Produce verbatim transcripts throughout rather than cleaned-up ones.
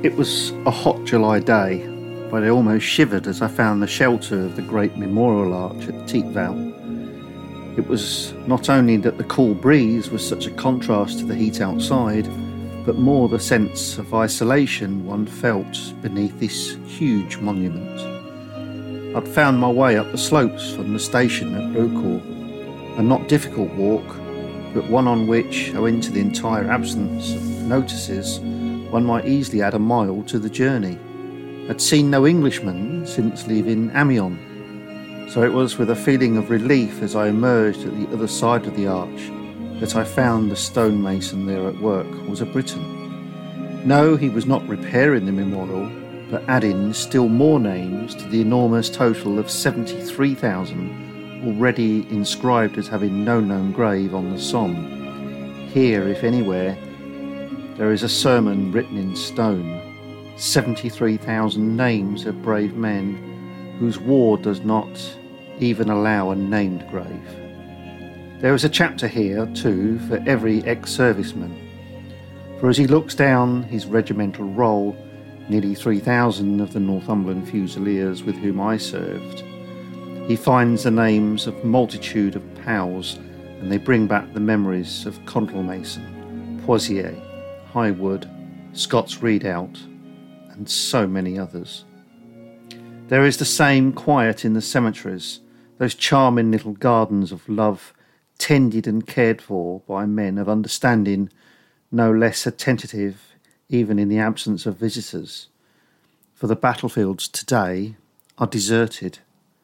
It was a hot July day, but I almost shivered as I found the shelter of the great memorial arch at Thiepval. It was not only that the cool breeze was such a contrast to the heat outside, but more the sense of isolation one felt beneath this huge monument. I'd found my way up the slopes from the station at Broekhoel, a not difficult walk, but one on which, owing to the entire absence of notices, one might easily add a mile to the journey. I'd seen no Englishman since leaving Amiens, so it was with a feeling of relief as I emerged at the other side of the arch that I found the stonemason there at work was a Briton. No, he was not repairing the memorial, but adding still more names to the enormous total of seventy-three thousand already inscribed as having no known grave on the Somme. Here, if anywhere, there is a sermon written in stone, seventy-three thousand names of brave men whose war does not even allow a named grave. There is a chapter here, too, for every ex-serviceman, for as he looks down his regimental roll, nearly three thousand of the Northumberland Fusiliers with whom I served, he finds the names of a multitude of pals, and they bring back the memories of Contalmaison, Poisier, Highwood, Scott's Redoubt, and so many others. There is the same quiet in the cemeteries, those charming little gardens of love, tended and cared for by men of understanding, no less attentive even in the absence of visitors, for the battlefields today are deserted.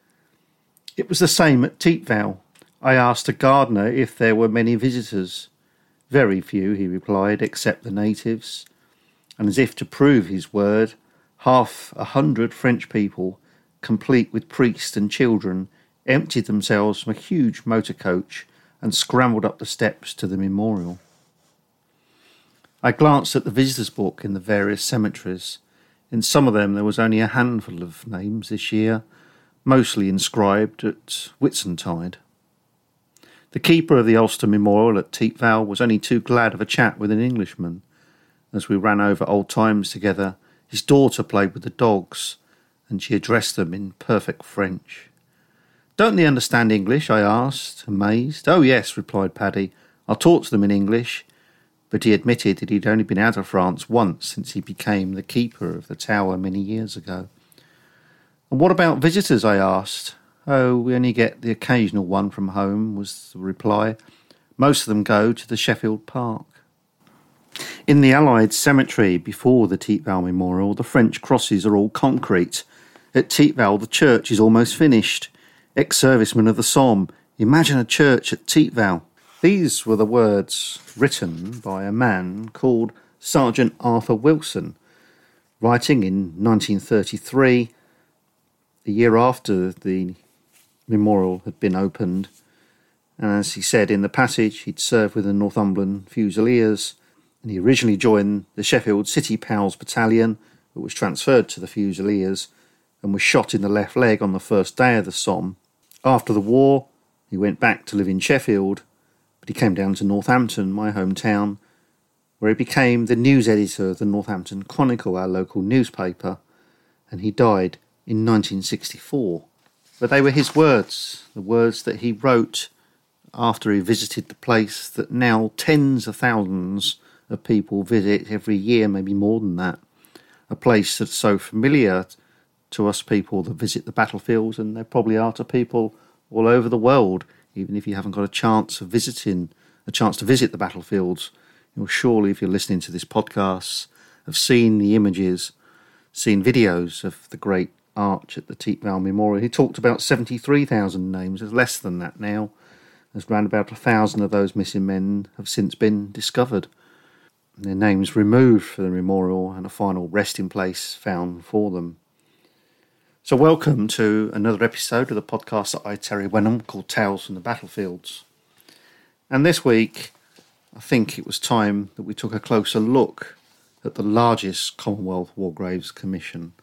It was the same at Thiepval. I asked a gardener if there were many visitors. Very few, he replied, except the natives. And as if to prove his word, half a hundred French people, complete with priests and children, emptied themselves from a huge motor coach and scrambled up the steps to the memorial. I glanced at the visitors' book in the various cemeteries. In some of them there was only a handful of names this year, mostly inscribed at Whitsuntide. The keeper of the Ulster Memorial at Thiepval was only too glad of a chat with an Englishman. As we ran over old times together, his daughter played with the dogs, and she addressed them in perfect French. "Don't they understand English?" I asked, amazed. "Oh yes," replied Paddy. "I taught them in English," but he admitted that he'd only been out of France once since he became the keeper of the tower many years ago. "And what about visitors?" I asked. "Oh, we only get the occasional one from home," was the reply. "Most of them go to the Sheffield Park." In the Allied cemetery before the Thiepval Memorial, the French crosses are all concrete. At Thiepval, the church is almost finished. Ex-servicemen of the Somme, imagine a church at Thiepval. These were the words written by a man called Sergeant Arthur Wilson, writing in nineteen thirty-three, a year after the memorial had been opened. And as he said in the passage, he'd served with the Northumberland Fusiliers, and he originally joined the Sheffield City Pals Battalion, but was transferred to the Fusiliers and was shot in the left leg on the first day of the Somme. After the war, he went back to live in Sheffield, but he came down to Northampton, my hometown, where he became the news editor of the Northampton Chronicle, our local newspaper, and he died in nineteen sixty-four. But they were his words, the words that he wrote after he visited the place that now tens of thousands of people visit every year, maybe more than that. A place that's so familiar to us people that visit the battlefields, and there probably are to people all over the world, even if you haven't got a chance of visiting, a chance to visit the battlefields. You'll surely, if you're listening to this podcast, have seen the images, seen videos of the great arch at the Thiepval Memorial. He talked about seventy-three thousand names. There's less than that now, as round about a thousand of those missing men have since been discovered. Their names removed for the memorial and a final resting place found for them. So welcome to another episode of the podcast that I, Terry Wenham, called Tales from the Battlefields. And this week, I think it was time that we took a closer look at the largest Commonwealth War Graves Commission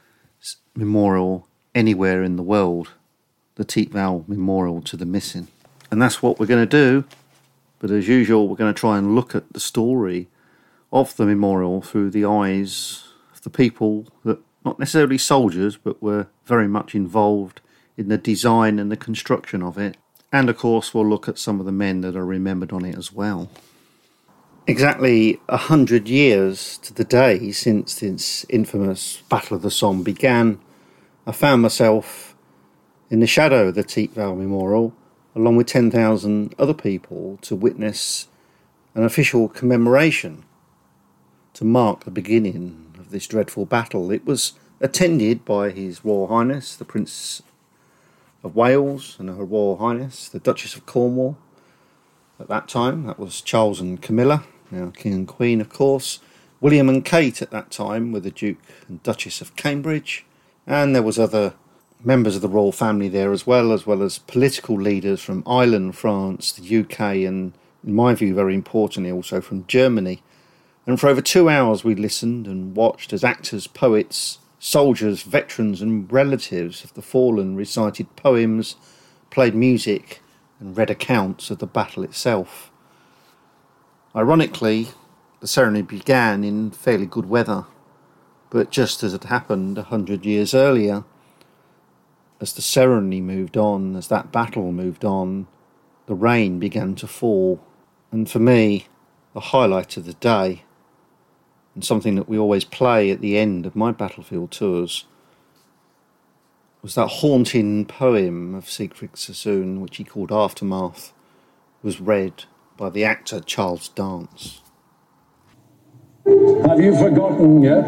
memorial anywhere in the world, the Thiepval Memorial to the Missing. And that's what we're going to do. But as usual, we're going to try and look at the story of the memorial through the eyes of the people that, not necessarily soldiers, but were very much involved in the design and the construction of it. And of course, we'll look at some of the men that are remembered on it as well. Exactly a hundred years to the day since this infamous Battle of the Somme began, I found myself in the shadow of the Teat Val Memorial, along with ten thousand other people, to witness an official commemoration to mark the beginning of this dreadful battle. It was attended by His Royal Highness, the Prince of Wales, and Her Royal Highness, the Duchess of Cornwall. At that time, that was Charles and Camilla, now King and Queen, of course. William and Kate at that time were the Duke and Duchess of Cambridge. And there was other members of the royal family there as well, as well as political leaders from Ireland, France, the U K, and, in my view, very importantly, also from Germany. And for over two hours we listened and watched as actors, poets, soldiers, veterans and relatives of the fallen recited poems, played music and read accounts of the battle itself. Ironically, the ceremony began in fairly good weather, but just as it happened a hundred years earlier, as the ceremony moved on, as that battle moved on, the rain began to fall. And for me, the highlight of the day, and something that we always play at the end of my battlefield tours, was that haunting poem of Siegfried Sassoon, which he called Aftermath, was read by the actor Charles Dance. Have you forgotten yet?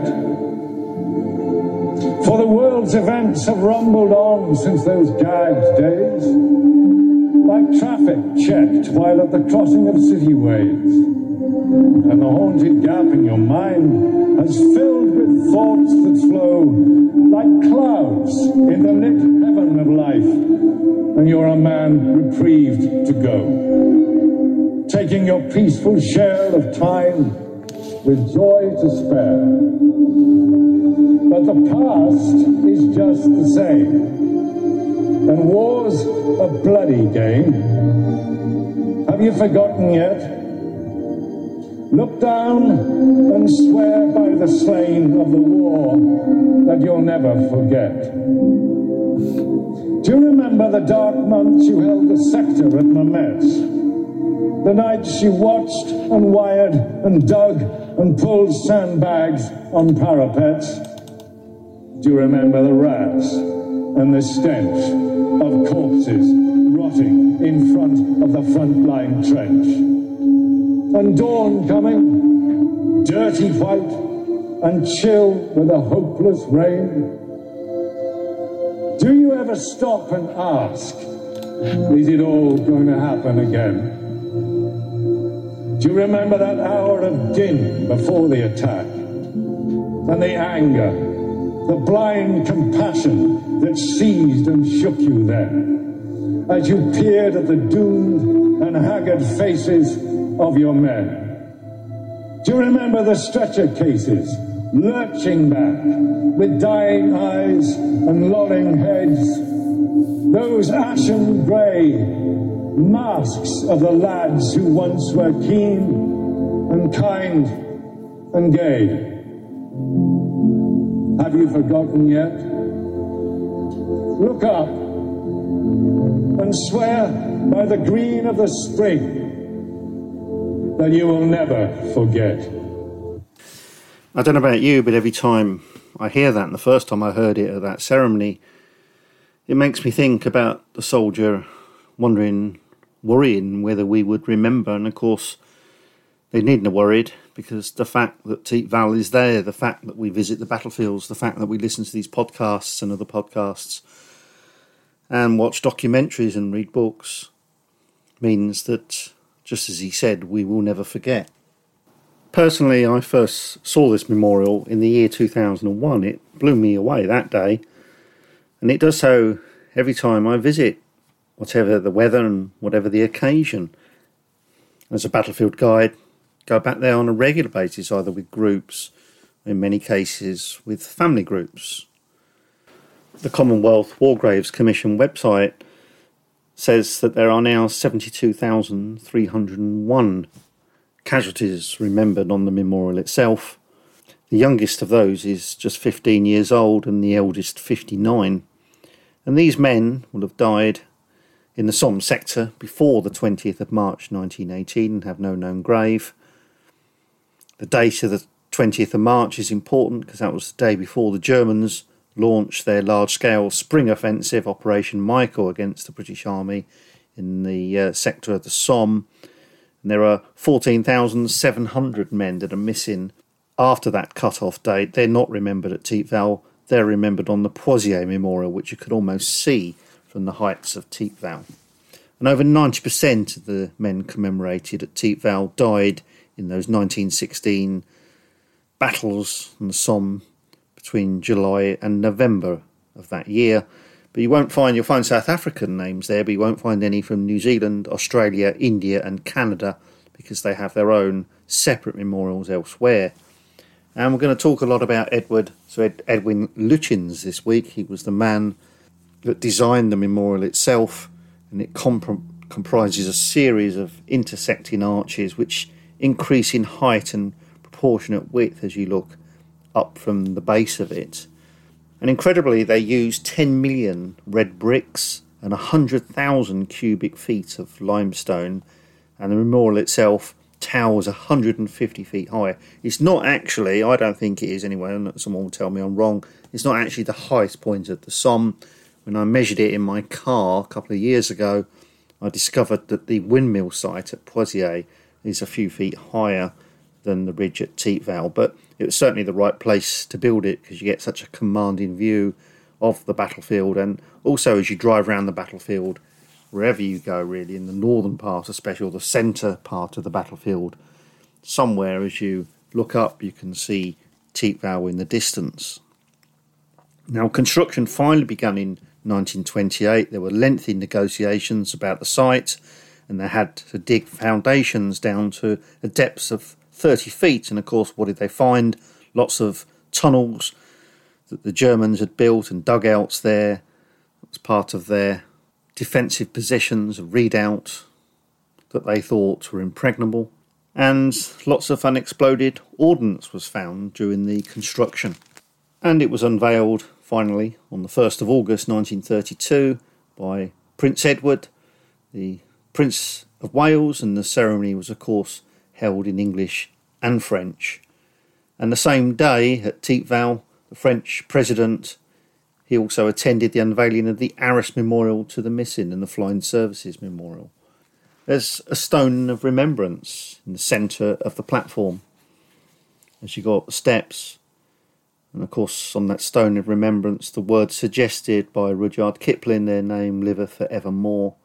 For the world's events have rumbled on since those gagged days, like traffic checked while at the crossing of city ways. And the haunted gap in your mind has filled with thoughts that flow like clouds in the lit heaven of life, and you're a man reprieved to go, taking your peaceful share of time with joy to spare. But the past is just the same, and war's a bloody game. Have you forgotten yet? Look down and swear by the slain of the war that you'll never forget. Do you remember the dark months you held the sector at Mametz? The nights you watched and wired and dug and pulled sandbags on parapets? Do you remember the rats and the stench of corpses rotting in front of the front line trench? And dawn coming, dirty white and chill with a hopeless rain? Do you ever stop and ask, is it all going to happen again? Do you remember that hour of din before the attack? And the anger, the blind compassion that seized and shook you then, as you peered at the doomed and haggard faces of your men? Do you remember the stretcher cases lurching back with dying eyes and lolling heads? Those ashen grey masks of the lads who once were keen and kind and gay. Have you forgotten yet? Look up and swear by the green of the spring that you will never forget. I don't know about you, but every time I hear that, and the first time I heard it at that ceremony, it makes me think about the soldier wondering, worrying whether we would remember. And of course, they needn't have worried, because the fact that Teat Val is there, the fact that we visit the battlefields, the fact that we listen to these podcasts and other podcasts and watch documentaries and read books means that, just as he said, we will never forget. Personally, I first saw this memorial in the year two thousand one. It blew me away that day, and it does so every time I visit, whatever the weather and whatever the occasion. As a battlefield guide, go back there on a regular basis, either with groups, in many cases with family groups. The Commonwealth War Graves Commission website says that there are now seventy-two thousand three hundred one casualties remembered on the memorial itself. The youngest of those is just fifteen years old and the eldest fifty-nine. And these men will have died in the Somme sector before the twentieth of March nineteen eighteen and have no known grave. The date of the twentieth of March is important because that was the day before the Germans launched their large-scale spring offensive, Operation Michael, against the British Army in the uh, sector of the Somme. And there are fourteen thousand seven hundred men that are missing after that cut-off date. They're not remembered at Thiepval. They're remembered on the Poitiers Memorial, which you could almost see from the heights of Thiepval. And over ninety percent of the men commemorated at Thiepval died in those nineteen sixteen battles on the Somme between July and November of that year. But you won't find, you'll find South African names there, but you won't find any from New Zealand, Australia, India and Canada, because they have their own separate memorials elsewhere. And we're going to talk a lot about Edward, so Ed, Edwin Lutyens this week. He was the man that designed the memorial itself, and it comp- comprises a series of intersecting arches which increase in height and proportionate width as you look up from the base of it. And incredibly, they use ten million red bricks and one hundred thousand cubic feet of limestone, and the memorial itself towers one hundred fifty feet high. It's not actually, I don't think it is anyway, someone will tell me I'm wrong, it's not actually the highest point of the Somme. When I measured it in my car a couple of years ago, I discovered that the windmill site at Poitiers is a few feet higher than the ridge at Thiepval, but it was certainly the right place to build it because you get such a commanding view of the battlefield, and also as you drive around the battlefield, wherever you go really, in the northern part especially, or the centre part of the battlefield, somewhere as you look up you can see Thiepval in the distance. Now, construction finally began in nineteen twenty-eight. There were lengthy negotiations about the site, and they had to dig foundations down to a depth of thirty feet. And of course, what did they find? Lots of tunnels that the Germans had built and dugouts there as part of their defensive positions, a redoubt that they thought were impregnable. And lots of unexploded ordnance was found during the construction. And it was unveiled finally on the first of August nineteen thirty-two by Prince Edward, the Prince of Wales, and the ceremony was of course held in English and French. And the same day at Thiepval, the French president, he also attended the unveiling of the Arras Memorial to the Missing and the Flying Services Memorial. There's a stone of remembrance in the centre of the platform as you go up the steps. And of course, on that stone of remembrance, the words suggested by Rudyard Kipling, "Their name liveth for evermore."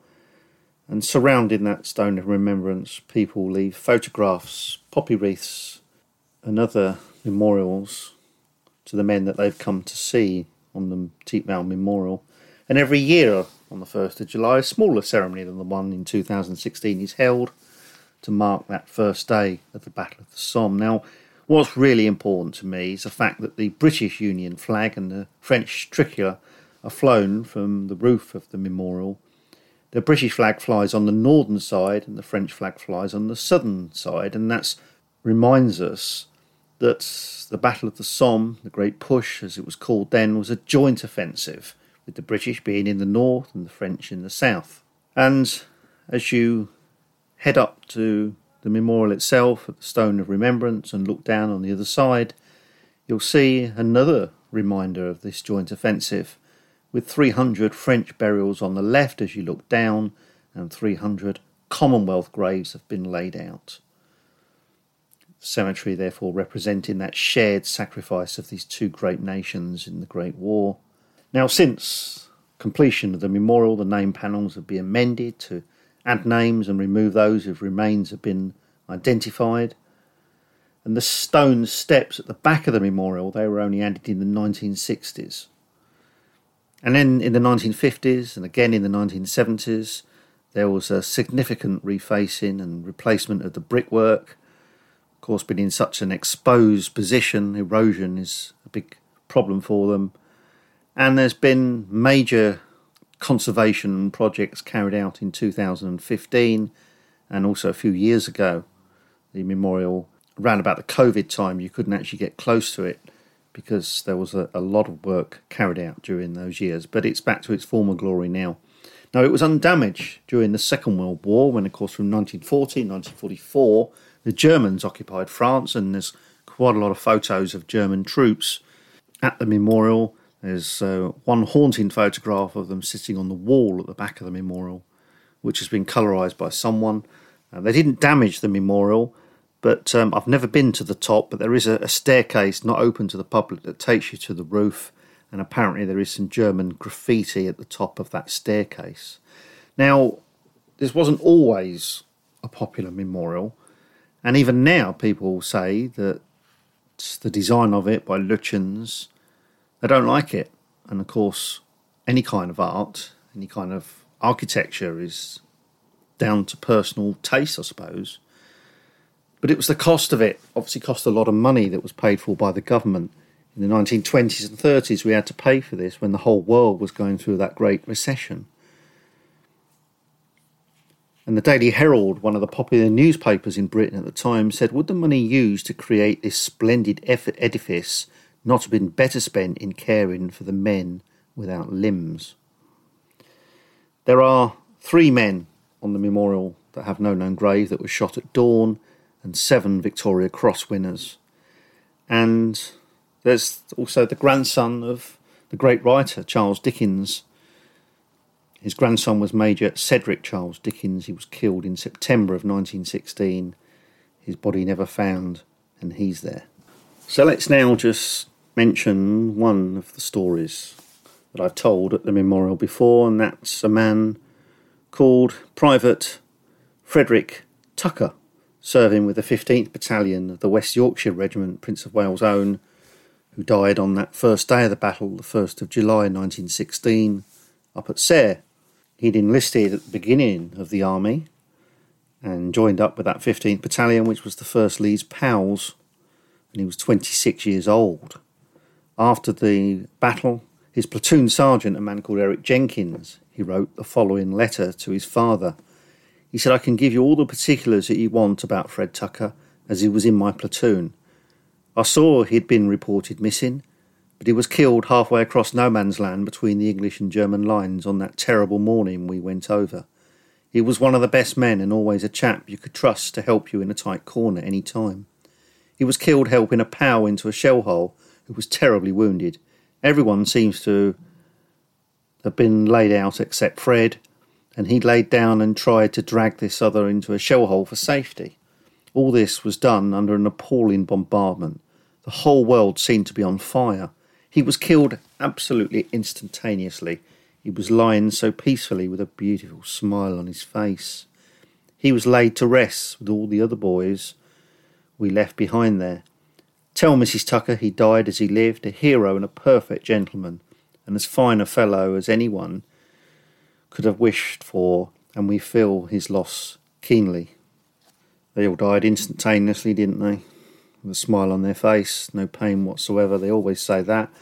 And surrounding that stone of remembrance, people leave photographs, poppy wreaths, and other memorials to the men that they've come to see on the Thiepval Memorial. And every year on the first of July, a smaller ceremony than the one in two thousand sixteen is held to mark that first day of the Battle of the Somme. Now, what's really important to me is the fact that the British Union flag and the French tricolour are flown from the roof of the memorial. The British flag flies on the northern side and the French flag flies on the southern side, and that reminds us that the Battle of the Somme, the Great Push as it was called then, was a joint offensive, with the British being in the north and the French in the south. And as you head up to the memorial itself at the Stone of Remembrance and look down on the other side, you'll see another reminder of this joint offensive, with three hundred French burials on the left as you look down, and three hundred Commonwealth graves have been laid out. The cemetery therefore representing that shared sacrifice of these two great nations in the Great War. Now, since completion of the memorial, the name panels have been amended to add names and remove those whose remains have been identified. And the stone steps at the back of the memorial, they were only added in the nineteen sixties. And then in the nineteen fifties and again in the nineteen seventies, there was a significant refacing and replacement of the brickwork. Of course, being in such an exposed position, erosion is a big problem for them. And there's been major conservation projects carried out in two thousand fifteen and also a few years ago. The memorial around about the COVID time, you couldn't actually get close to it because there was a, a lot of work carried out during those years. But it's back to its former glory now. Now, it was undamaged during the Second World War when, of course, from nineteen forty, nineteen forty-four, the Germans occupied France, and there's quite a lot of photos of German troops at the memorial. There's uh, one haunting photograph of them sitting on the wall at the back of the memorial, which has been colorised by someone. Uh, they didn't damage the memorial, but um, I've never been to the top, but there is a, a staircase not open to the public that takes you to the roof, and apparently there is some German graffiti at the top of that staircase. Now, this wasn't always a popular memorial, and even now people say that the design of it by Lutyens, they don't like it. And of course, any kind of art, any kind of architecture is down to personal taste, I suppose. But it was the cost of it. Obviously cost a lot of money that was paid for by the government. In the nineteen twenties and thirties, we had to pay for this when the whole world was going through that Great Recession. And the Daily Herald, one of the popular newspapers in Britain at the time, said, would the money used to create this splendid edifice not have been better spent in caring for the men without limbs? There are three men on the memorial that have no known grave that were shot at dawn, and seven Victoria Cross winners. And there's also the grandson of the great writer Charles Dickens. His grandson was Major Cedric Charles Dickens. He was killed in September of nineteen sixteen. His body never found, and he's there. So let's now just mention one of the stories that I've told at the memorial before, and that's a man called Private Frederick Tucker, serving with the fifteenth Battalion of the West Yorkshire Regiment, Prince of Wales' own, who died on that first day of the battle, the first of July nineteen sixteen, up at Sayre. He'd enlisted at the beginning of the army and joined up with that fifteenth Battalion, which was the first Leeds Pals, and he was twenty-six years old. After the battle, his platoon sergeant, a man called Eric Jenkins, he wrote the following letter to his father. He said, I can give you all the particulars that you want about Fred Tucker, as he was in my platoon. I saw he'd been reported missing, but he was killed halfway across no man's land between the English and German lines on that terrible morning we went over. He was one of the best men and always a chap you could trust to help you in a tight corner any time. He was killed helping a pal into a shell hole who was terribly wounded. Everyone seems to have been laid out except Fred, and he laid down and tried to drag this other into a shell hole for safety. All this was done under an appalling bombardment. The whole world seemed to be on fire. He was killed absolutely instantaneously. He was lying so peacefully with a beautiful smile on his face. He was laid to rest with all the other boys we left behind there. Tell Missus Tucker he died as he lived, a hero and a perfect gentleman, and as fine a fellow as anyone could have wished for, and we feel his loss keenly. They all died instantaneously, didn't they? With a smile on their face, no pain whatsoever. They always say that.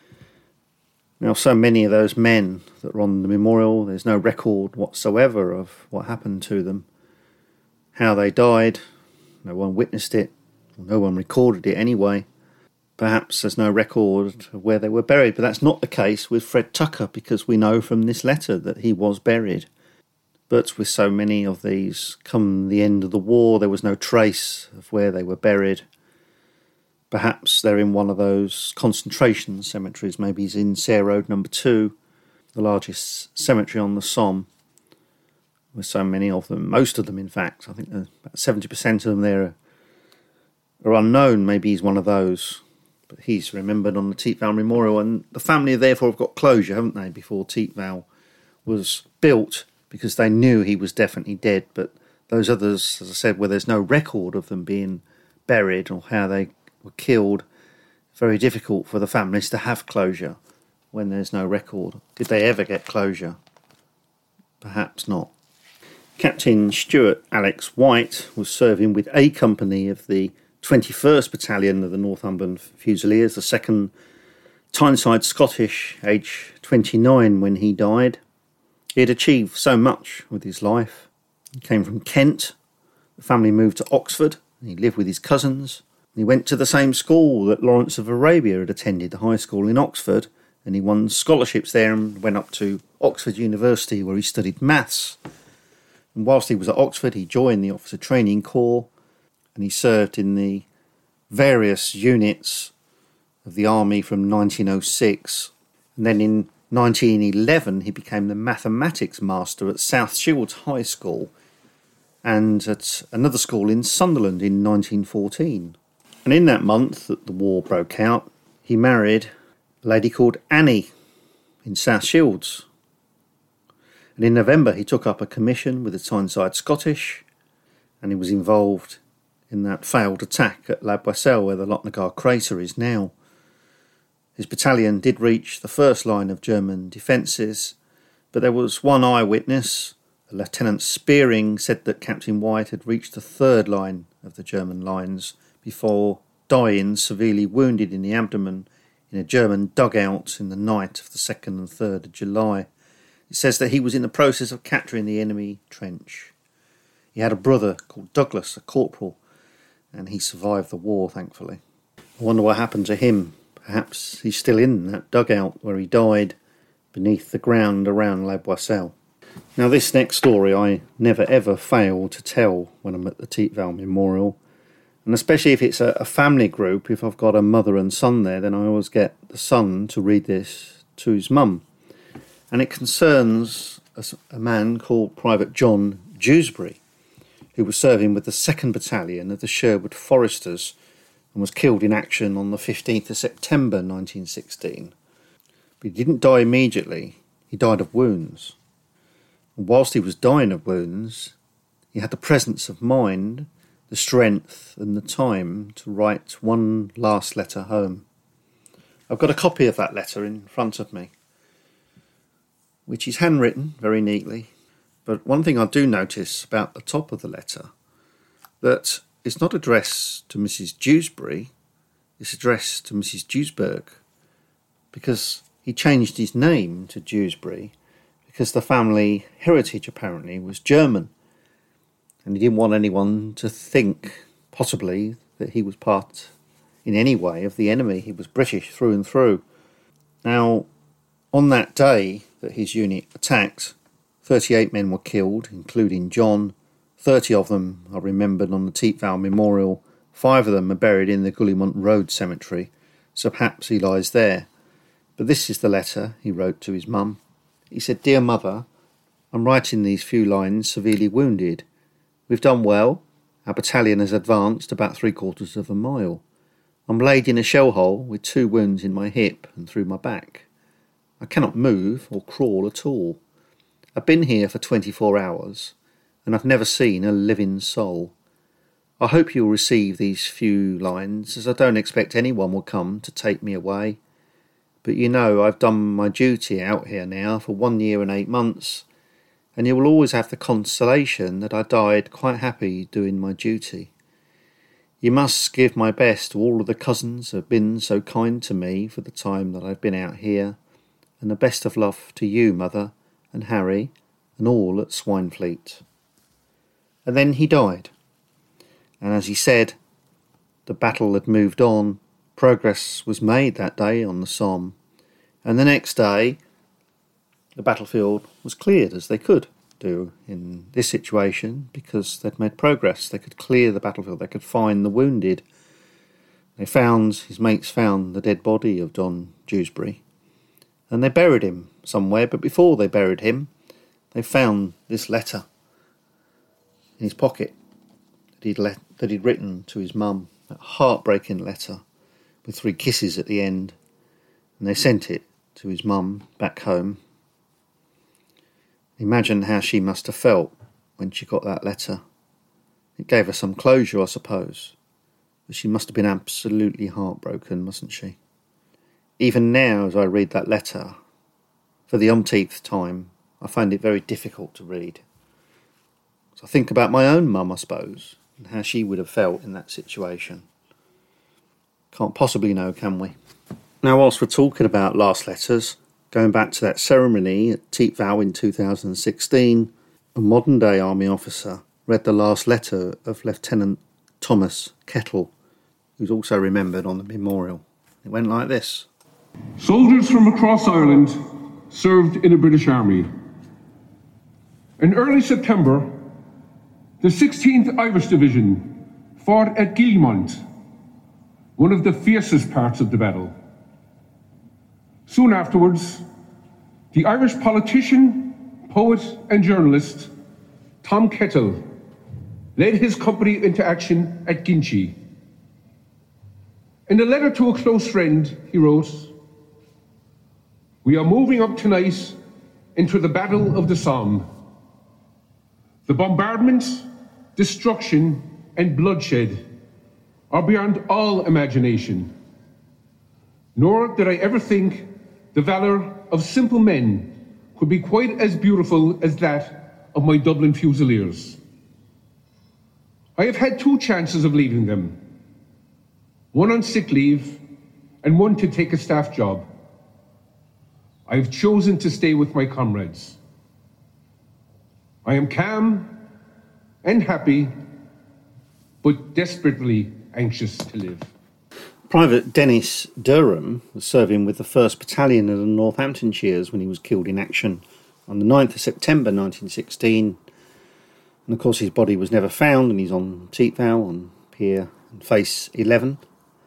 Now, so many of those men that are on the memorial, there's no record whatsoever of what happened to them, how they died. No one witnessed it, or no one recorded it anyway. Perhaps there's no record of where they were buried, but that's not the case with Fred Tucker, because we know from this letter that he was buried. But with so many of these, come the end of the war, there was no trace of where they were buried. Perhaps they're in one of those concentration cemeteries. Maybe he's in Sayre Road number two, the largest cemetery on the Somme, with so many of them, most of them in fact. I think about seventy percent of them there are, are unknown. Maybe he's one of those. But he's remembered on the Tietval Memorial, and the family therefore have got closure, haven't they, before Tietval was built, because they knew he was definitely dead. But those others, as I said, where there's no record of them being buried or how they were killed, very difficult for the families to have closure when there's no record. Did they ever get closure? Perhaps not. Captain Stuart Alex White was serving with A Company of the twenty-first Battalion of the Northumberland Fusiliers, the second Tyneside Scottish, aged twenty-nine when he died. He had achieved so much with his life. He came from Kent. The family moved to Oxford and he lived with his cousins. And he went to the same school that Lawrence of Arabia had attended, the high school in Oxford, and he won scholarships there and went up to Oxford University where he studied maths. And whilst he was at Oxford, he joined the Officer Training Corps and he served in the various units of the army from nineteen oh six. And then in nineteen eleven, he became the mathematics master at South Shields High School and at another school in Sunderland in nineteen fourteen. And in that month that the war broke out, he married a lady called Annie in South Shields. And in November, he took up a commission with the Tyneside Scottish, and he was involved in that failed attack at La Boisselle, where the Lochnagar crater is now. His battalion did reach the first line of German defences, but there was one eyewitness, Lieutenant Spearing, said that Captain White had reached the third line of the German lines before dying severely wounded in the abdomen in a German dugout in the night of the second and third of July. It says that he was in the process of capturing the enemy trench. He had a brother called Douglas, a corporal, and he survived the war, thankfully. I wonder what happened to him. Perhaps he's still in that dugout where he died beneath the ground around La Boisselle. Now, this next story I never ever fail to tell when I'm at the Tietval Memorial, and especially if it's a, a family group. If I've got a mother and son there, then I always get the son to read this to his mum. And it concerns a, a man called Private John Dewsbury, who was serving with the second Battalion of the Sherwood Foresters and was killed in action on the fifteenth of September nineteen sixteen. But he didn't die immediately, he died of wounds. And whilst he was dying of wounds, he had the presence of mind, the strength and the time to write one last letter home. I've got a copy of that letter in front of me, which is handwritten very neatly. But one thing I do notice about the top of the letter, that it's not addressed to Missus Dewsbury, it's addressed to Missus Dewsburg, because he changed his name to Dewsbury because the family heritage apparently was German, and he didn't want anyone to think, possibly, that he was part in any way of the enemy. He was British through and through. Now, on that day that his unit attacked, thirty-eight men were killed, including John. thirty of them are remembered on the Tietval Memorial. Five of them are buried in the Guillemont Road Cemetery, so perhaps he lies there. But this is the letter he wrote to his mum. He said, "Dear Mother, I'm writing these few lines severely wounded. We've done well. Our battalion has advanced about three quarters of a mile. I'm laid in a shell hole with two wounds in my hip and through my back. I cannot move or crawl at all. I've been here for twenty-four hours, and I've never seen a living soul. I hope you'll receive these few lines, as I don't expect anyone will come to take me away. But you know I've done my duty out here now for one year and eight months, and you will always have the consolation that I died quite happy doing my duty. You must give my best to all of the cousins who have been so kind to me for the time that I've been out here, and the best of love to you, Mother, and Harry, and all at Swinefleet." And then he died. And as he said, the battle had moved on. Progress was made that day on the Somme. And the next day, the battlefield was cleared, as they could do in this situation, because they'd made progress. They could clear the battlefield. They could find the wounded. They found, his mates found the dead body of John Dewsbury. And they buried him somewhere, but before they buried him, they found this letter in his pocket that he'd, let, that he'd written to his mum, that heartbreaking letter with three kisses at the end, and they sent it to his mum back home. Imagine how she must have felt when she got that letter. It gave her some closure, I suppose, but she must have been absolutely heartbroken, mustn't she? Even now, as I read that letter, for the umpteenth time, I find it very difficult to read. So I think about my own mum, I suppose, and how she would have felt in that situation. Can't possibly know, can we? Now, whilst we're talking about last letters, going back to that ceremony at Tietval in two thousand sixteen, a modern-day army officer read the last letter of Lieutenant Thomas Kettle, who's also remembered on the memorial. It went like this. Soldiers from across Ireland served in the British Army. In early September, the sixteenth Irish Division fought at Guillemont, one of the fiercest parts of the battle. Soon afterwards, the Irish politician, poet and journalist Tom Kettle led his company into action at Ginchy. In a letter to a close friend, he wrote, "We are moving up tonight into the Battle of the Somme. The bombardment, destruction, and bloodshed are beyond all imagination. Nor did I ever think the valour of simple men could be quite as beautiful as that of my Dublin Fusiliers. I have had two chances of leaving them, one on sick leave and one to take a staff job. I have chosen to stay with my comrades. I am calm and happy, but desperately anxious to live." Private Dennis Durham was serving with the first Battalion of the Northamptonshires when he was killed in action on the ninth of September nineteen sixteen. And of course his body was never found, and he's on Teatvale on Pier and Face eleven.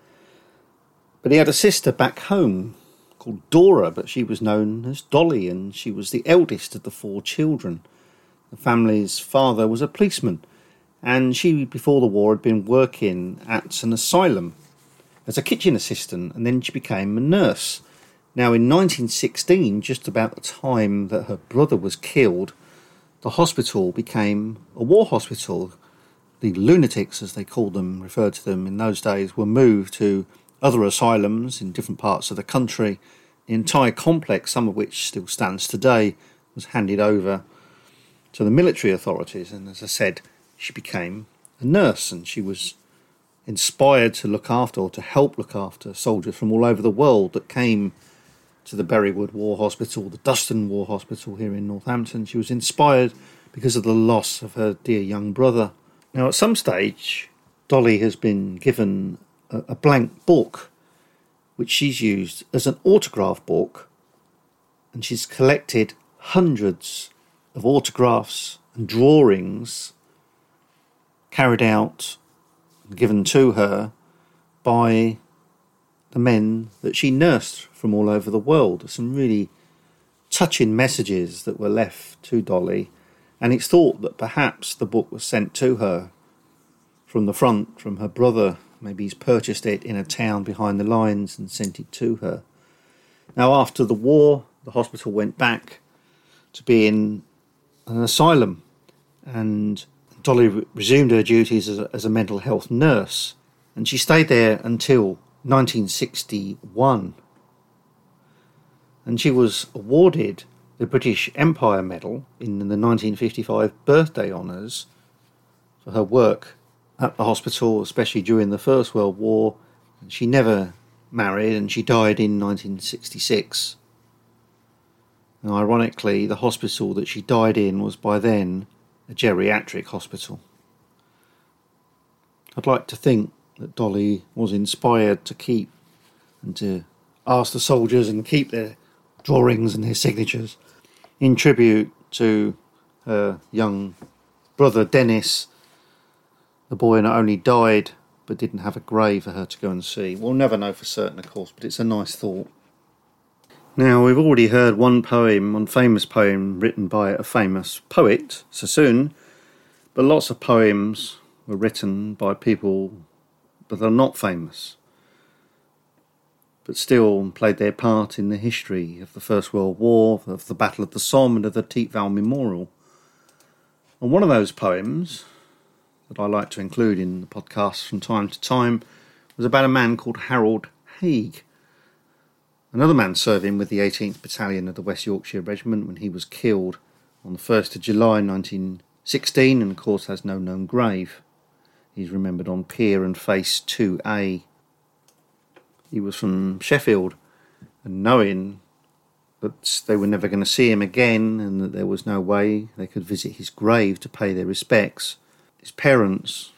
But he had a sister back home called Dora, but she was known as Dolly, and she was the eldest of the four children. The family's father was a policeman, and she, before the war, had been working at an asylum as a kitchen assistant, and then she became a nurse. Now, in nineteen sixteen, just about the time that her brother was killed, the hospital became a war hospital. The lunatics, as they called them, referred to them in those days, were moved to other asylums in different parts of the country. The entire complex, some of which still stands today, was handed over to the military authorities, and as I said, she became a nurse, and she was inspired to look after or to help look after soldiers from all over the world that came to the Berrywood War Hospital, the Duston War Hospital here in Northampton. She was inspired because of the loss of her dear young brother. Now, at some stage, Dolly has been given a, a blank book, which she's used as an autograph book, and she's collected hundreds of autographs and drawings carried out and given to her by the men that she nursed from all over the world. Some really touching messages that were left to Dolly, and it's thought that perhaps the book was sent to her from the front, from her brother. Maybe he's purchased it in a town behind the lines and sent it to her. Now, after the war, the hospital went back to being an asylum, and Dolly re- resumed her duties as a, as a mental health nurse, and she stayed there until nineteen sixty-one. And she was awarded the British Empire Medal in the nineteen fifty-five birthday honours for her work at the hospital, especially during the First World War. She never married, and she died in nineteen sixty-six. And ironically, the hospital that she died in was by then a geriatric hospital. I'd like to think that Dolly was inspired to keep and to ask the soldiers and keep their drawings and their signatures in tribute to her young brother Dennis, the boy not only died but didn't have a grave for her to go and see. We'll never know for certain, of course, but it's a nice thought. Now, we've already heard one poem, one famous poem written by a famous poet, Sassoon, but lots of poems were written by people but are not famous, but still played their part in the history of the First World War, of the Battle of the Somme, and of the Teatvale Memorial. And one of those poems that I like to include in the podcast from time to time was about a man called Harold Haig. Another man serving with the eighteenth Battalion of the West Yorkshire Regiment when he was killed on the first of July nineteen sixteen, and of course has no known grave. He's remembered on Pier and Face two A. He was from Sheffield, and knowing that they were never going to see him again and that there was no way they could visit his grave to pay their respects, his parents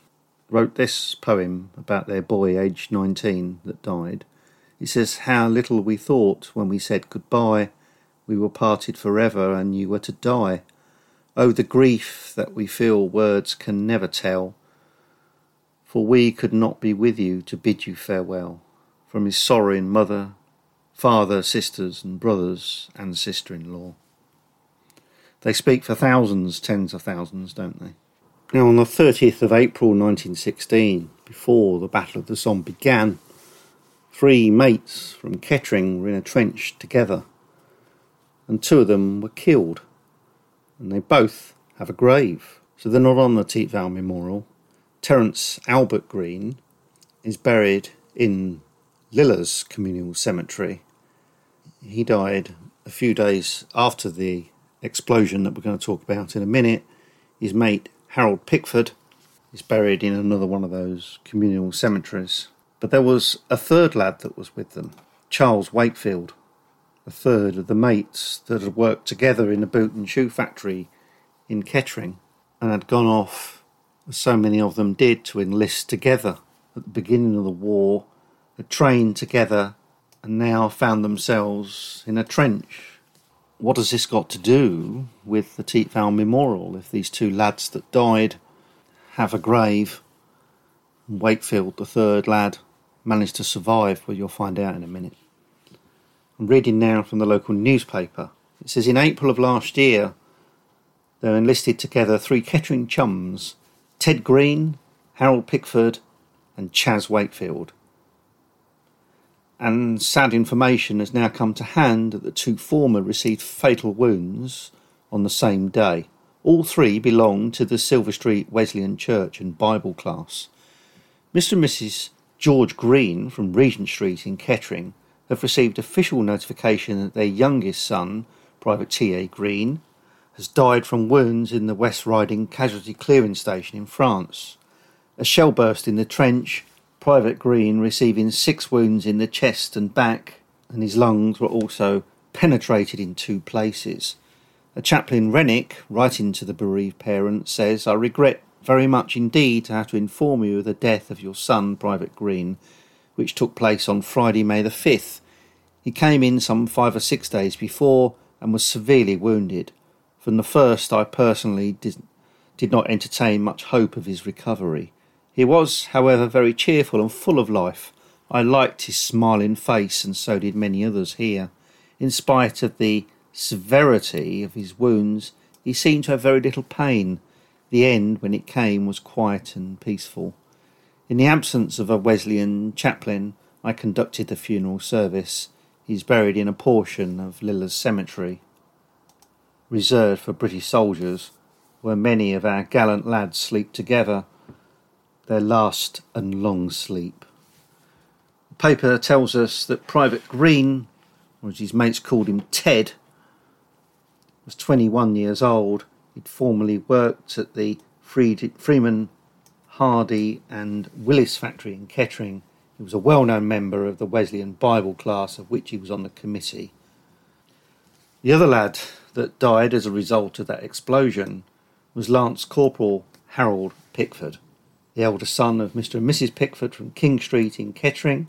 wrote this poem about their boy, aged nineteen, that died. It says, "How little we thought when we said goodbye, we were parted forever and you were to die. Oh, the grief that we feel words can never tell, for we could not be with you to bid you farewell. From his sorrowing mother, father, sisters and brothers and sister-in-law." They speak for thousands, tens of thousands, don't they? Now, on the thirtieth of April nineteen sixteen, before the Battle of the Somme began, three mates from Kettering were in a trench together, and two of them were killed, and they both have a grave. So they're not on the Tite-Val Memorial. Terence Albert Green is buried in Lillers Communal Cemetery. He died a few days after the explosion that we're going to talk about in a minute. His mate Harold Pickford is buried in another one of those communal cemeteries. But there was a third lad that was with them, Charles Wakefield, a third of the mates that had worked together in the boot and shoe factory in Kettering and had gone off, as so many of them did, to enlist together at the beginning of the war, had trained together and now found themselves in a trench. What has this got to do with the Tite-Val Memorial if these two lads that died have a grave and Wakefield, the third lad, managed to survive? Well, you'll find out in a minute. I'm reading now from the local newspaper. It says, in April of last year, they enlisted together three Kettering chums, Ted Green, Harold Pickford and Chas Wakefield. And sad information has now come to hand that the two former received fatal wounds on the same day. All three belong to the Silver Street Wesleyan Church and Bible class. Mister and Missus George Green from Regent Street in Kettering have received official notification that their youngest son, Private T A Green, has died from wounds in the West Riding Casualty Clearing Station in France. A shell burst in the trench, Private Green receiving six wounds in the chest and back, and his lungs were also penetrated in two places. A chaplain Rennick, writing to the bereaved parents, says, "I regret very much indeed to have to inform you of the death of your son, Private Green, which took place on Friday, May the fifth. He came in some five or six days before and was severely wounded. From the first, I personally did, did not entertain much hope of his recovery. He was, however, very cheerful and full of life. I liked his smiling face, and so did many others here. In spite of the severity of his wounds, he seemed to have very little pain. The end, when it came, was quiet and peaceful. In the absence of a Wesleyan chaplain, I conducted the funeral service. He is buried in a portion of Lillers Cemetery, reserved for British soldiers, where many of our gallant lads sleep together, their last and long sleep." The paper tells us that Private Green, or as his mates called him, Ted, was twenty-one years old. He'd formerly worked at the Freeman, Hardy and Willis factory in Kettering. He was a well-known member of the Wesleyan Bible class, of which he was on the committee. The other lad that died as a result of that explosion was Lance Corporal Harold Pickford, the elder son of Mister and Missus Pickford from King Street in Kettering,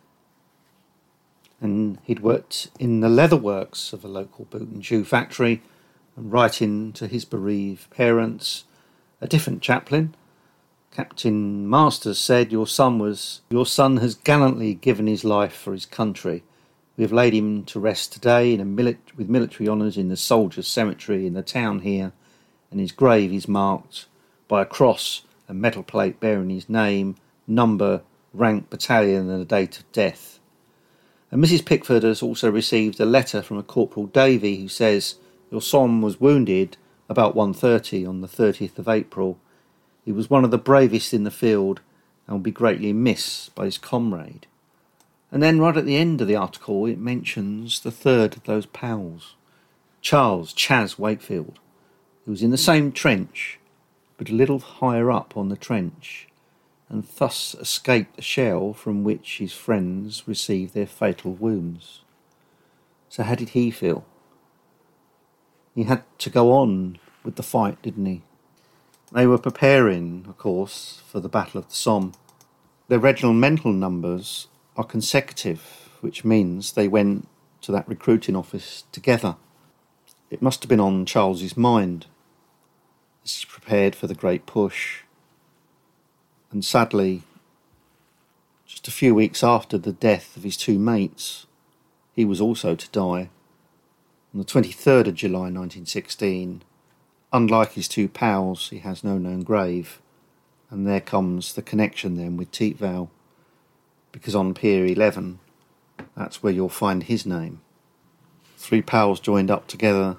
and he'd worked in the leather works of a local boot and shoe factory. And writing to his bereaved parents, a different chaplain, Captain Masters, said, your son was your son has gallantly given his life for his country. We have laid him to rest today in a mili- with military honours in the Soldiers' Cemetery in the town here, and his grave is marked by a cross and metal plate bearing his name, number, rank, battalion and the date of death. And Missus Pickford has also received a letter from a Corporal Davy who says, your son was wounded about one thirty on the thirtieth of April. He was one of the bravest in the field and will be greatly missed by his comrade. And then right at the end of the article it mentions the third of those pals, Charles Chas Wakefield, who was in the same trench but a little higher up on the trench, and thus escaped the shell from which his friends received their fatal wounds. So how did he feel? He had to go on with the fight, didn't he? They were preparing, of course, for the Battle of the Somme. Their regimental numbers are consecutive, which means they went to that recruiting office together. It must have been on Charles's mind as he prepared for the Great Push. And sadly, just a few weeks after the death of his two mates, he was also to die. On the twenty-third of July nineteen sixteen, unlike his two pals, he has no known grave. And there comes the connection then with Thiepval, because on Pier eleven, that's where you'll find his name. Three pals joined up together,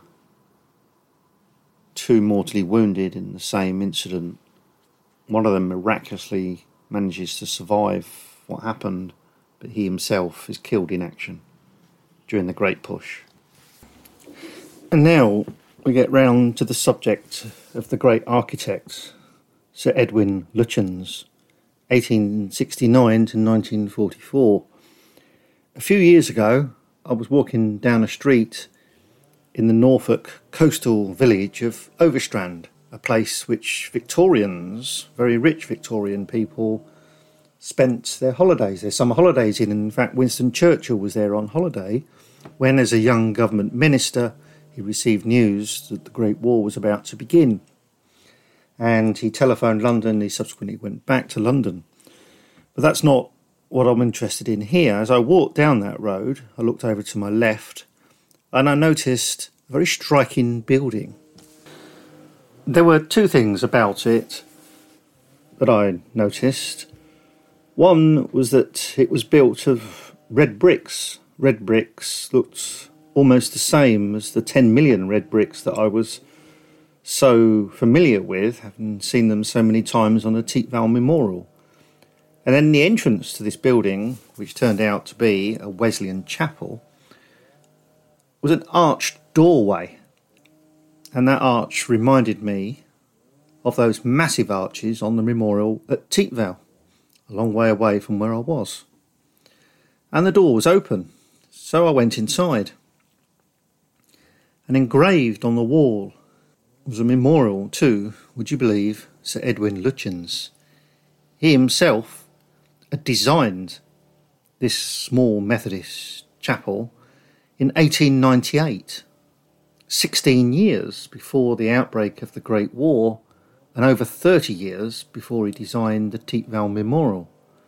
two mortally wounded in the same incident. One of them miraculously manages to survive what happened, but he himself is killed in action during the Great Push. And now we get round to the subject of the great architect, Sir Edwin Lutyens, eighteen sixty-nine to nineteen forty-four. A few years ago, I was walking down a street in the Norfolk coastal village of Overstrand, a place which Victorians, very rich Victorian people, spent their holidays, their summer holidays in. In fact, Winston Churchill was there on holiday when, as a young government minister, he received news that the Great War was about to begin. And he telephoned London, he subsequently went back to London. But that's not what I'm interested in here. As I walked down that road, I looked over to my left and I noticed a very striking building. There were two things about it that I noticed. One was that it was built of red bricks. Red bricks looked almost the same as the ten million red bricks that I was so familiar with, having seen them so many times on the Thiepval Memorial. And then the entrance to this building, which turned out to be a Wesleyan chapel, was an arched doorway. And that arch reminded me of those massive arches on the memorial at Thiepval, a long way away from where I was. And the door was open, so I went inside. And engraved on the wall was a memorial to, would you believe, Sir Edwin Lutyens. He himself had designed this small Methodist chapel in eighteen ninety-eight, sixteen years before the outbreak of the Great War and over thirty years before he designed the Thiepval Memorial.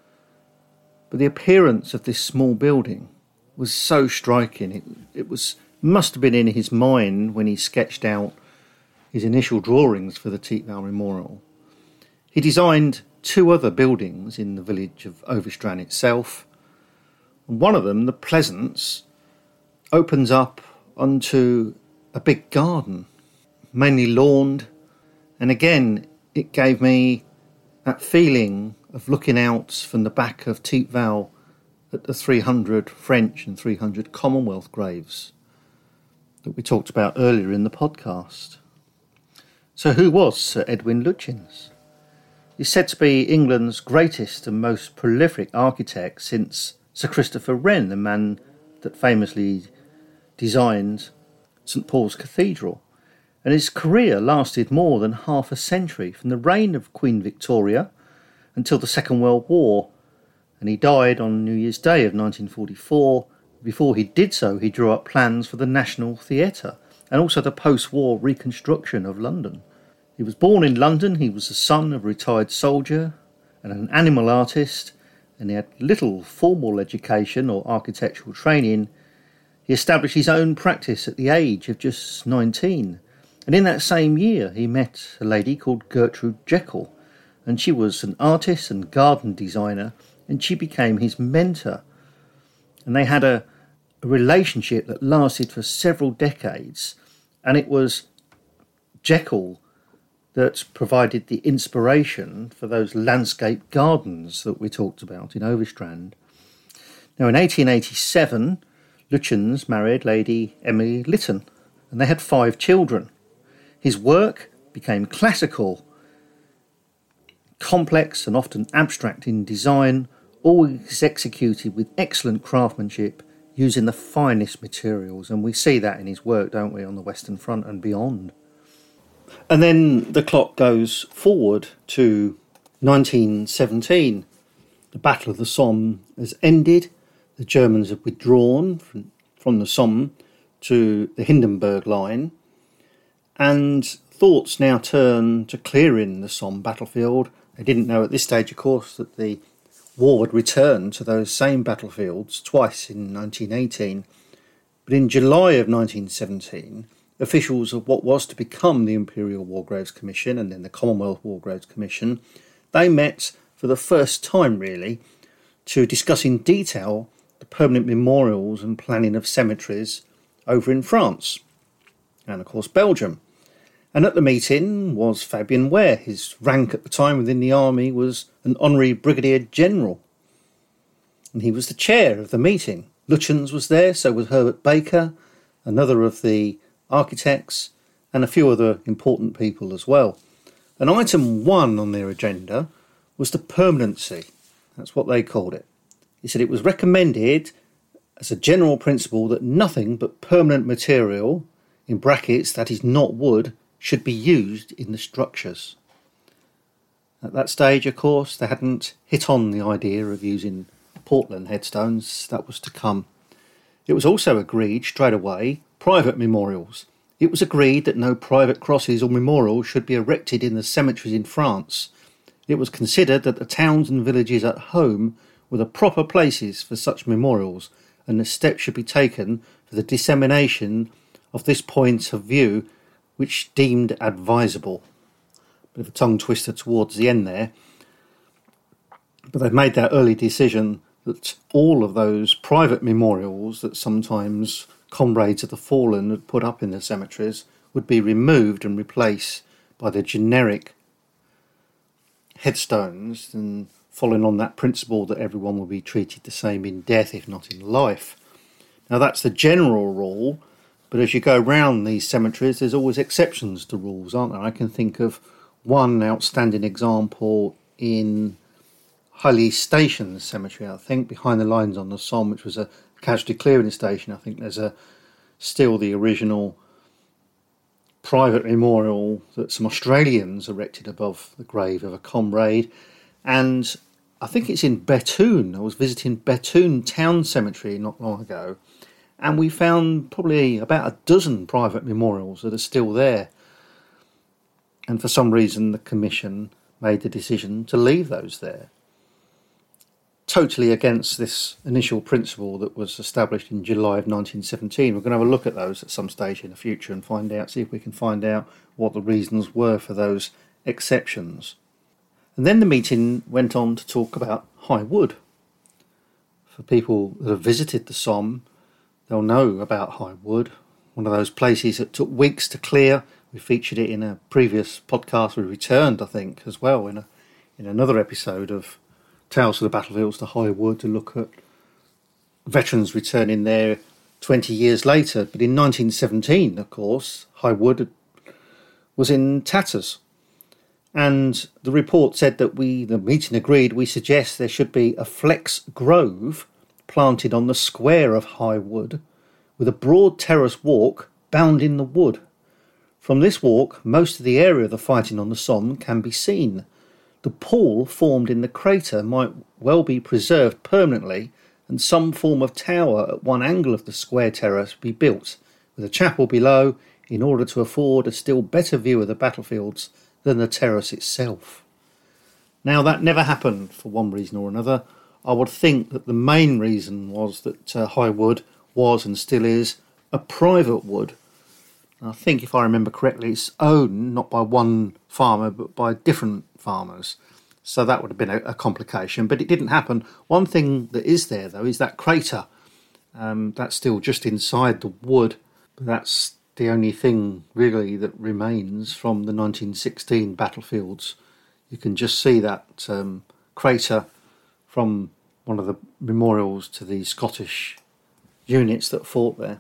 But the appearance of this small building was so striking. It, it was must have been in his mind when he sketched out his initial drawings for the Thiepval Memorial. He designed two other buildings in the village of Overstrand itself, and one of them, the Pleasance, opens up onto a big garden, mainly lawned, and again it gave me that feeling of looking out from the back of Thiepval at the three hundred French and three hundred Commonwealth graves that we talked about earlier in the podcast. So who was Sir Edwin Lutyens? He's said to be England's greatest and most prolific architect since Sir Christopher Wren, the man that famously designed St Paul's Cathedral. And his career lasted more than half a century, from the reign of Queen Victoria until the Second World War. And he died on New Year's Day of nineteen forty-four. Before he did so, he drew up plans for the National Theatre and also the post-war reconstruction of London. He was born in London. He was the son of a retired soldier and an animal artist, and he had little formal education or architectural training. He established his own practice at the age of just nineteen, and in that same year he met a lady called Gertrude Jekyll, and she was an artist and garden designer, and she became his mentor. And they had a, a relationship that lasted for several decades, and it was Jekyll that provided the inspiration for those landscape gardens that we talked about in Overstrand. Now, in eighteen eighty-seven, Lutyens married Lady Emily Lytton, and they had five children. His work became classical, complex and often abstract in design, always executed with excellent craftsmanship, using the finest materials, and we see that in his work, don't we, on the Western Front and beyond. And then the clock goes forward to nineteen seventeen. The Battle of the Somme has ended. The Germans have withdrawn from, from the Somme to the Hindenburg Line. And thoughts now turn to clearing the Somme battlefield. They didn't know at this stage, of course, that the war would return to those same battlefields twice in nineteen eighteen. But in July of nineteen seventeen, officials of what was to become the Imperial War Graves Commission and then the Commonwealth War Graves Commission, they met for the first time, really, to discuss in detail the permanent memorials and planning of cemeteries over in France and, of course, Belgium. And at the meeting was Fabien Ware. His rank at the time within the army was an honorary brigadier general. And he was the chair of the meeting. Lutyens was there, so was Herbert Baker, another of the architects, and a few other important people as well. And item one on their agenda was the permanency. That's what they called it. He said it was recommended as a general principle that nothing but permanent material, in brackets, that is not wood, should be used in the structures. At that stage, of course, they hadn't hit on the idea of using Portland headstones. That was to come. It was also agreed straight away private memorials. It was agreed that no private crosses or memorials should be erected in the cemeteries in France. It was considered that the towns and villages at home were the proper places for such memorials, and the steps should be taken for the dissemination of this point of view which deemed advisable. Bit of a tongue twister towards the end there. But they've made that early decision that all of those private memorials that sometimes comrades of the fallen had put up in the cemeteries would be removed and replaced by the generic headstones, and following on that principle that everyone will be treated the same in death if not in life. Now that's the general rule, but as you go round these cemeteries there's always exceptions to rules, aren't there? I can think of one outstanding example in Highley Station Cemetery, I think, behind the lines on the Somme, which was a casualty clearing station. I think there's a still the original private memorial that some Australians erected above the grave of a comrade. And I think it's in Bethune. I was visiting Bethune Town Cemetery not long ago, and we found probably about a dozen private memorials that are still there. And for some reason the Commission made the decision to leave those there. Totally against this initial principle that was established in July of nineteen seventeen. We're going to have a look at those at some stage in the future and find out, see if we can find out what the reasons were for those exceptions. And then the meeting went on to talk about High Wood. For people that have visited the Somme, they'll know about High Wood, one of those places that took weeks to clear. We featured it in a previous podcast. We returned, I think, as well in a in another episode of Tales of the Battlefields to High Wood to look at veterans returning there twenty years later. But in nineteen seventeen, of course, High Wood was in tatters. And the report said that we, the meeting agreed, we suggest there should be a flex grove planted on the square of High Wood with a broad terrace walk bound in the wood. From this walk, most of the area of the fighting on the Somme can be seen. The pool formed in the crater might well be preserved permanently, and some form of tower at one angle of the square terrace be built, with a chapel below, in order to afford a still better view of the battlefields than the terrace itself. Now that never happened for one reason or another. I would think that the main reason was that uh, High Wood was and still is a private wood. I think, if I remember correctly, it's owned not by one farmer but by different farmers. So that would have been a, a complication, but it didn't happen. One thing that is there, though, is that crater. Um, that's still just inside the wood, but that's the only thing really that remains from the nineteen sixteen battlefields. You can just see that um, crater from one of the memorials to the Scottish units that fought there.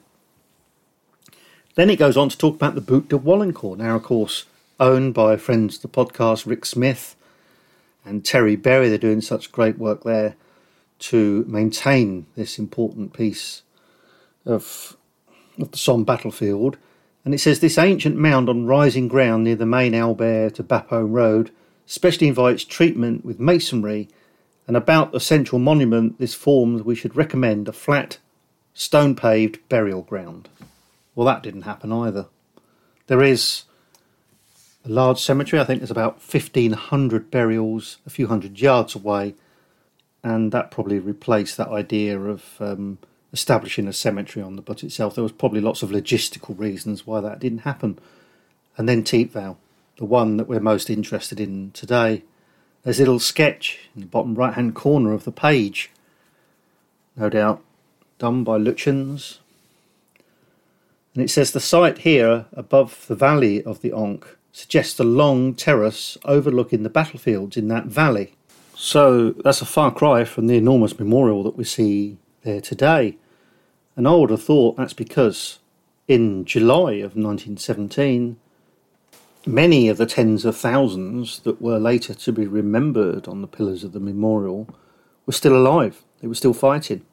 Then it goes on to talk about the Butte de Wallencourt, now of course owned by friends of the podcast, Rick Smith and Terry Berry. They're doing such great work there to maintain this important piece of, of the Somme battlefield. And it says this ancient mound on rising ground near the main Albert to Bapaume Road specially invites treatment with masonry, and about the central monument this forms we should recommend a flat, stone-paved burial ground. Well, that didn't happen either. There is a large cemetery, I think there's about fifteen hundred burials a few hundred yards away, and that probably replaced that idea of um, establishing a cemetery on the butt itself. There was probably lots of logistical reasons why that didn't happen. And then Thiepval, the one that we're most interested in today. There's a little sketch in the bottom right hand corner of the page, no doubt done by Lutyens. And it says the site here above the valley of the Ancre suggests a long terrace overlooking the battlefields in that valley. So that's a far cry from the enormous memorial that we see there today. And I would have thought that's because in July of nineteen seventeen, many of the tens of thousands that were later to be remembered on the pillars of the memorial were still alive. They were still fighting.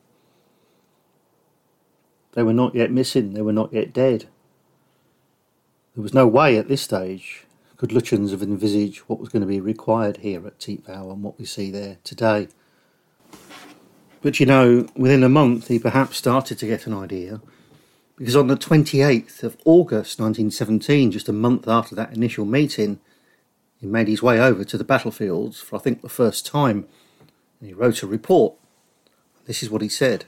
They were not yet missing. They were not yet dead. There was no way at this stage could Lutyens have envisaged what was going to be required here at Thiepval and what we see there today. But you know, within a month he perhaps started to get an idea, because on the twenty-eighth of August nineteen seventeen, just a month after that initial meeting, he made his way over to the battlefields for I think the first time, and he wrote a report. This is what he said.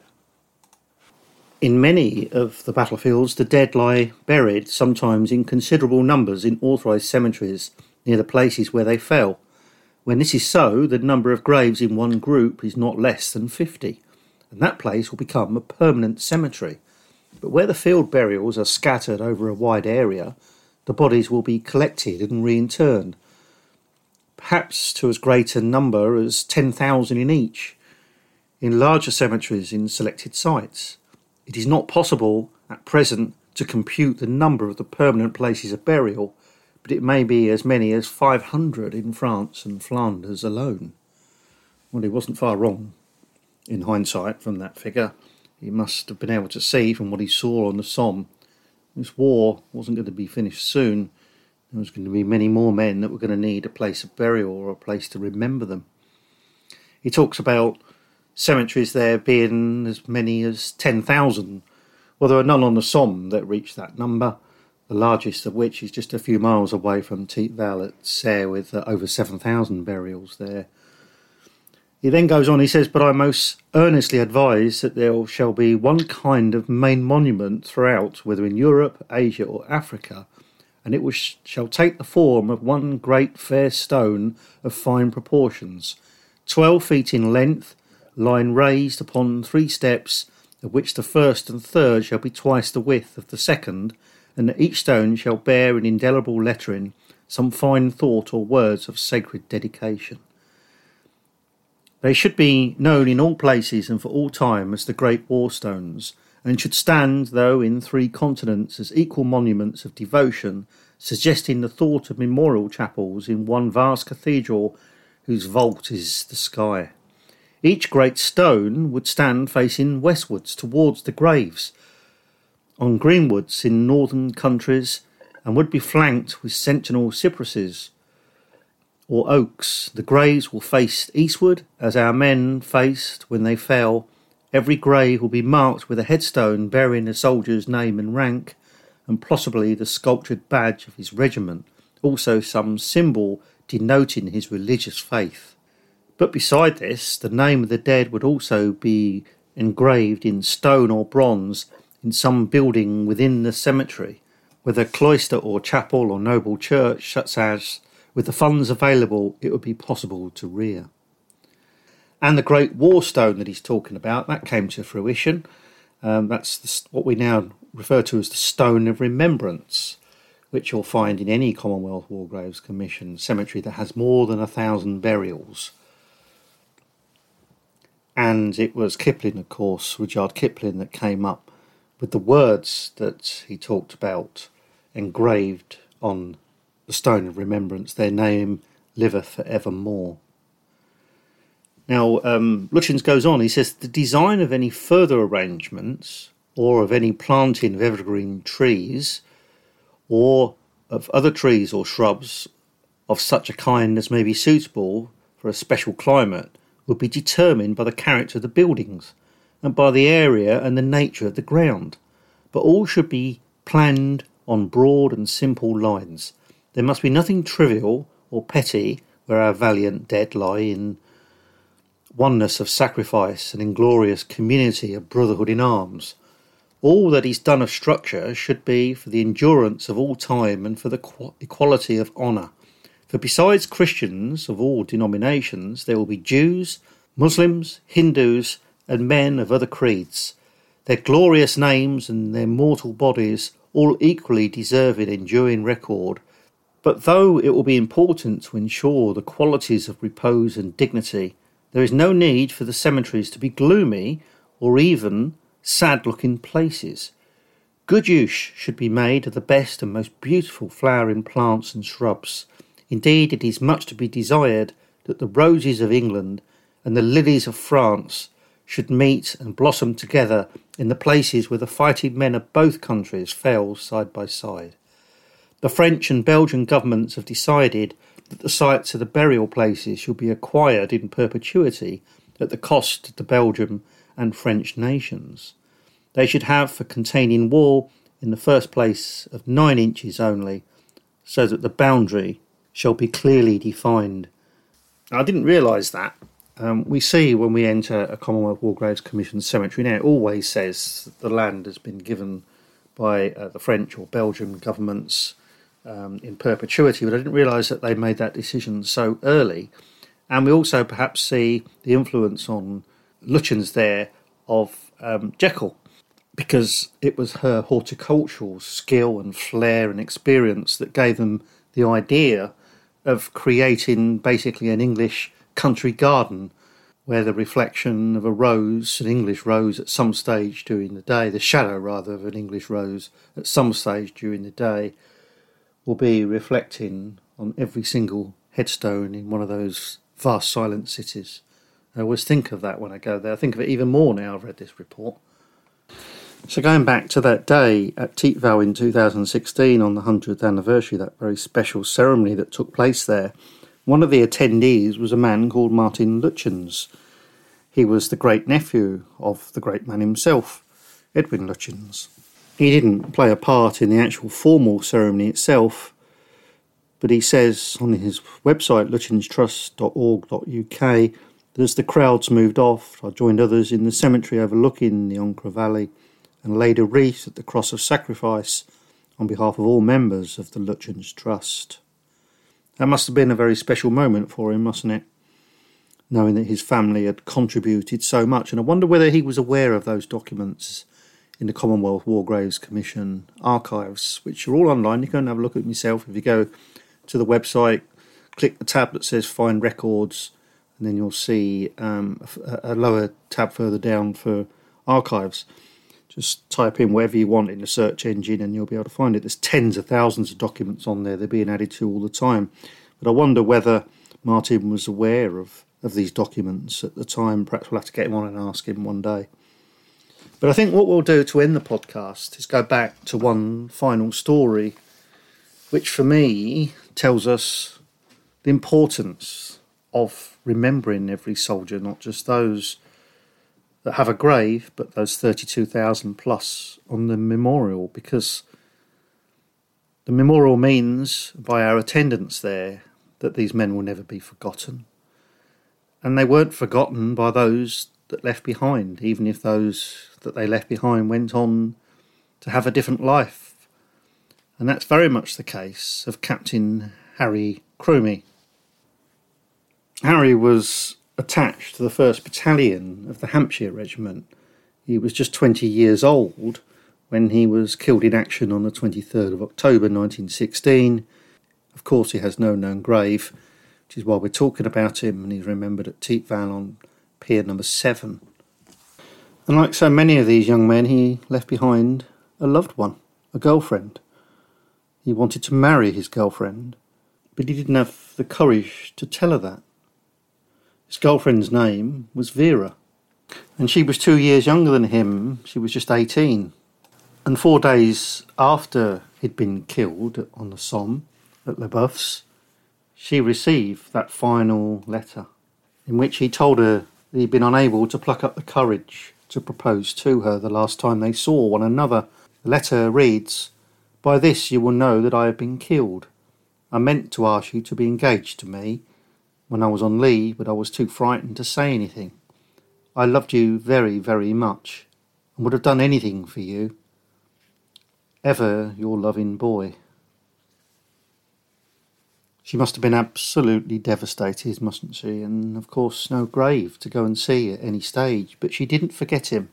In many of the battlefields the dead lie buried, sometimes in considerable numbers in authorised cemeteries near the places where they fell. When this is so, the number of graves in one group is not less than fifty, and that place will become a permanent cemetery. But where the field burials are scattered over a wide area, the bodies will be collected and reinterred, perhaps to as great a number as ten thousand in each, in larger cemeteries in selected sites. It is not possible at present to compute the number of the permanent places of burial, but it may be as many as five hundred in France and Flanders alone. Well, he wasn't far wrong in hindsight from that figure. He must have been able to see from what he saw on the Somme. This war wasn't going to be finished soon. There was going to be many more men that were going to need a place of burial or a place to remember them. He talks about cemeteries there being as many as ten thousand. Well, there are none on the Somme that reach that number, the largest of which is just a few miles away from Thiepval at Serres with uh, over seven thousand burials there. He then goes on, he says, but I most earnestly advise that there shall be one kind of main monument throughout, whether in Europe, Asia or Africa, and it was, shall take the form of one great fair stone of fine proportions, twelve feet in length, lying raised upon three steps, of which the first and third shall be twice the width of the second, and that each stone shall bear in indelible lettering some fine thought or words of sacred dedication. They should be known in all places and for all time as the great war stones, and should stand, though in three continents, as equal monuments of devotion, suggesting the thought of memorial chapels in one vast cathedral whose vault is the sky. Each great stone would stand facing westwards towards the graves on greenwoods in northern countries, and would be flanked with sentinel cypresses or oaks. The graves will face eastward, as our men faced when they fell. Every grave will be marked with a headstone bearing the soldier's name and rank, and possibly the sculptured badge of his regiment, also some symbol denoting his religious faith. But beside this, the name of the dead would also be engraved in stone or bronze in some building within the cemetery, whether cloister or chapel or noble church, such as, with the funds available, it would be possible to rear. And the great war stone that he's talking about, that came to fruition. Um, that's the, what we now refer to as the Stone of Remembrance, which you'll find in any Commonwealth War Graves Commission cemetery that has more than a thousand burials. And it was Kipling, of course, Rudyard Kipling, that came up with the words that he talked about engraved on the Stone of Remembrance. Their name liveth for evermore. Now, um, Lutyens goes on, he says, the design of any further arrangements or of any planting of evergreen trees or of other trees or shrubs of such a kind as may be suitable for a special climate would be determined by the character of the buildings and by the area and the nature of the ground. But all should be planned on broad and simple lines. There must be nothing trivial or petty where our valiant dead lie in oneness of sacrifice and inglorious community of brotherhood in arms. All that is done of structure should be for the endurance of all time and for the equality of honour. For besides Christians of all denominations, there will be Jews, Muslims, Hindus, and men of other creeds. Their glorious names and their mortal bodies all equally deserve an enduring record. But though it will be important to ensure the qualities of repose and dignity, there is no need for the cemeteries to be gloomy or even sad-looking places. Good use should be made of the best and most beautiful flowering plants and shrubs. Indeed, it is much to be desired that the roses of England and the lilies of France should meet and blossom together in the places where the fighting men of both countries fell side by side. The French and Belgian governments have decided that the sites of the burial places should be acquired in perpetuity at the cost to the Belgian and French nations. They should have a containing wall in the first place of nine inches only, so that the boundary shall be clearly defined. I didn't realise that. Um, we see when we enter a Commonwealth War Graves Commission cemetery now, it always says that the land has been given by uh, the French or Belgian governments um, in perpetuity, but I didn't realise that they made that decision so early. And we also perhaps see the influence on Lutyens there of um, Jekyll, because it was her horticultural skill and flair and experience that gave them the idea of creating basically an English country garden where the reflection of a rose, an English rose at some stage during the day, the shadow rather of an English rose at some stage during the day, will be reflecting on every single headstone in one of those vast silent cities. I always think of that when I go there. I think of it even more now I've read this report. So going back to that day at Tietval in two thousand sixteen on the hundredth anniversary, that very special ceremony that took place there, one of the attendees was a man called Martin Lutyens. He was the great-nephew of the great man himself, Edwin Lutyens. He didn't play a part in the actual formal ceremony itself, but he says on his website, lutyens trust dot org dot U K, that as the crowds moved off, I joined others in the cemetery overlooking the Ancre Valley and laid a wreath at the Cross of Sacrifice on behalf of all members of the Lutyens Trust. That must have been a very special moment for him, mustn't it? Knowing that his family had contributed so much. And I wonder whether he was aware of those documents in the Commonwealth War Graves Commission archives, which are all online. You can have a look at them yourself. If you go to the website, click the tab that says Find Records, and then you'll see um, a, a lower tab further down for archives. Just type in whatever you want in the search engine and you'll be able to find it. There's tens of thousands of documents on there. They're being added to all the time. But I wonder whether Martin was aware of, of these documents at the time. Perhaps we'll have to get him on and ask him one day. But I think what we'll do to end the podcast is go back to one final story, which for me tells us the importance of remembering every soldier, not just those that have a grave, but those thirty-two thousand plus on the memorial, because the memorial means, by our attendance there, that these men will never be forgotten. And they weren't forgotten by those that left behind, even if those that they left behind went on to have a different life. And that's very much the case of Captain Harry Cromie. Harry was attached to the first Battalion of the Hampshire Regiment. He was just twenty years old when he was killed in action on the twenty-third of October nineteen sixteen. Of course, he has no known grave, which is why we're talking about him, and he's remembered at Tietval on pier number seven. And like so many of these young men, he left behind a loved one, a girlfriend. He wanted to marry his girlfriend, but he didn't have the courage to tell her that. His girlfriend's name was Vera, and she was two years younger than him. She was just eighteen. And four days after he'd been killed on the Somme at Le Boeufs, she received that final letter in which he told her that he'd been unable to pluck up the courage to propose to her the last time they saw one another. The letter reads, "By this you will know that I have been killed. I meant to ask you to be engaged to me when I was on leave, but I was too frightened to say anything. I loved you very, very much, and would have done anything for you. Ever your loving boy." She must have been absolutely devastated, mustn't she? And of course no grave to go and see at any stage, but she didn't forget him.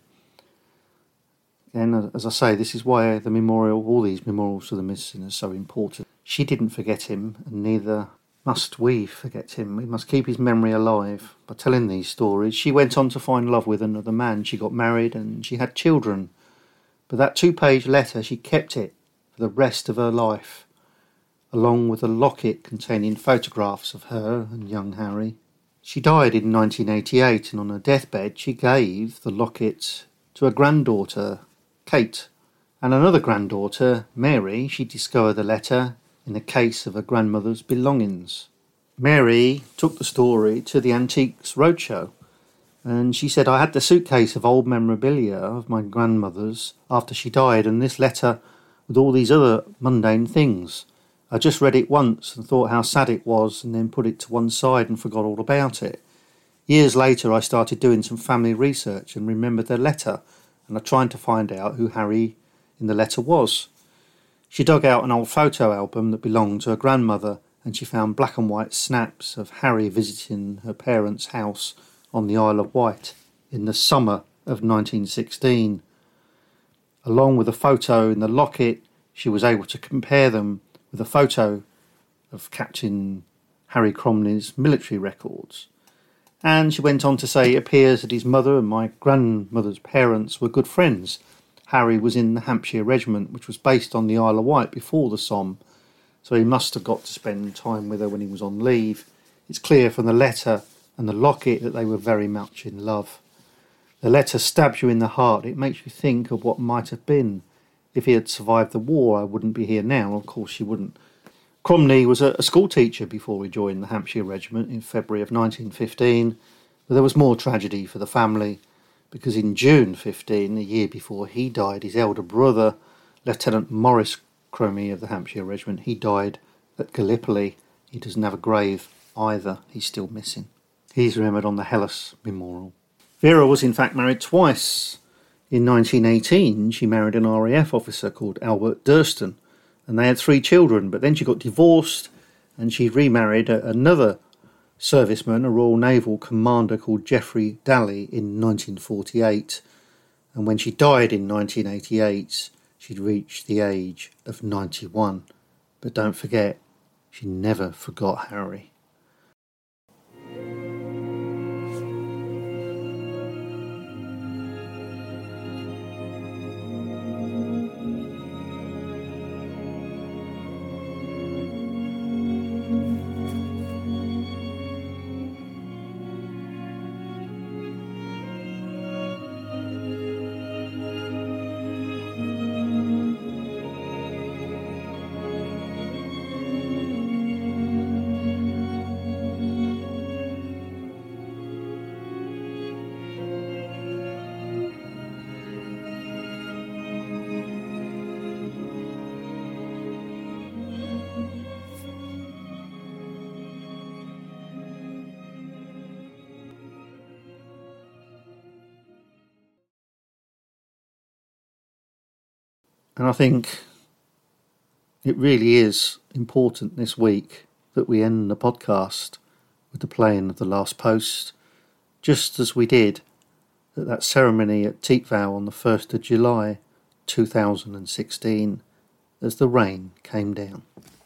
And as I say, this is why the memorial, all these memorials to the missing are so important. She didn't forget him, and neither must we forget him. We must keep his memory alive by telling these stories. She went on to find love with another man. She got married and she had children. But that two-page letter, she kept it for the rest of her life, along with a locket containing photographs of her and young Harry. She died in nineteen eighty-eight, and on her deathbed she gave the locket to a granddaughter, Kate, and another granddaughter, Mary. She discovered the letter in a case of her grandmother's belongings. Mary took the story to the Antiques Roadshow, and she said, "I had the suitcase of old memorabilia of my grandmother's after she died, and this letter with all these other mundane things. I just read it once and thought how sad it was, and then put it to one side and forgot all about it. Years later I started doing some family research and remembered the letter, and I tried to find out who Harry in the letter was." She dug out an old photo album that belonged to her grandmother, and she found black and white snaps of Harry visiting her parents' house on the Isle of Wight in the summer of nineteen sixteen. Along with a photo in the locket, she was able to compare them with a photo of Captain Harry Cromley's military records. And she went on to say, "It appears that his mother and my grandmother's parents were good friends. Harry was in the Hampshire Regiment, which was based on the Isle of Wight before the Somme, so he must have got to spend time with her when he was on leave. It's clear from the letter and the locket that they were very much in love. The letter stabs you in the heart. It makes you think of what might have been. If he had survived the war, I wouldn't be here now." Of course she wouldn't. Cromley was a, a school teacher before he joined the Hampshire Regiment in February of nineteen fifteen, but there was more tragedy for the family, because in June fifteen, the year before he died, his elder brother, Lieutenant Maurice Cromley of the Hampshire Regiment, he died at Gallipoli. He doesn't have a grave either. He's still missing. He's remembered on the Hellas Memorial. Vera was in fact married twice. In nineteen eighteen, she married an R A F officer called Albert Durston, and they had three children, but then she got divorced and she remarried a, another serviceman, a Royal Naval commander called Geoffrey Daly, in nineteen forty-eight. And when she died in nineteen eighty-eight, she'd reached the age of ninety-one. But don't forget, she never forgot Harry. And I think it really is important this week that we end the podcast with the playing of the last post, just as we did at that ceremony at Titval on the first of July two thousand sixteen, as the rain came down.